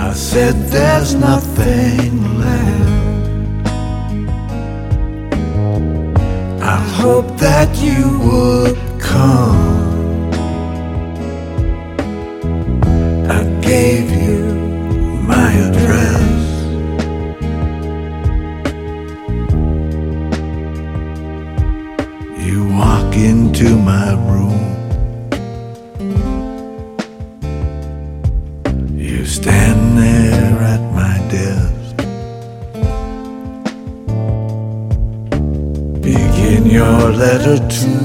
I said there's nothing left. I hope that you would come. I gave you my address. You walk into my room. You stand there at my desk. Begin your letter to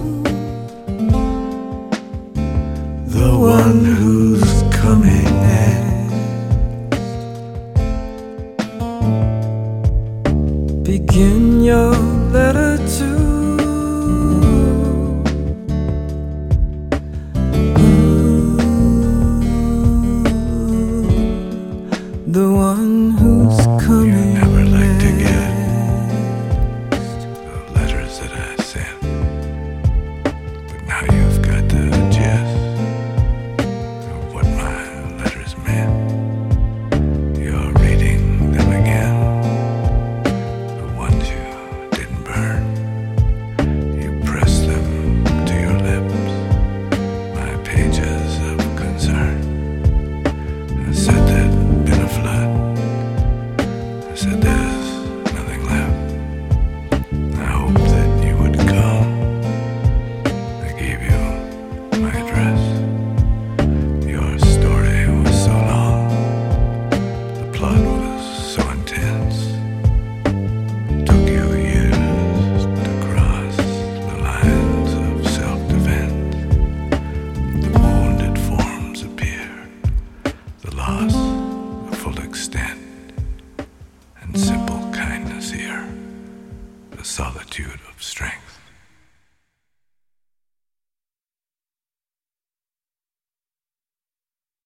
the one who's coming next. Begin your letter to the one who's coming. You never like to get the letters that I sent, but now you've got the gist of what my letters meant. You're reading them again, the ones you didn't burn. You press them to your lips, my pages of concern. I said there'd been a flood. I said there's nothing left. I hoped that you would come. I gave you my address. Your story was so long. The plot was so intense. It took you years to cross the lines of self-defense. The wounded forms appeared. The loss, the full extent, and simple kindness here, the solitude of strength.